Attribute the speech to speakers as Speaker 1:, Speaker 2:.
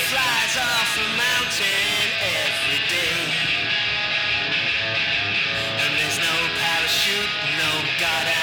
Speaker 1: flies off a mountain every day. And there's no parachute, no God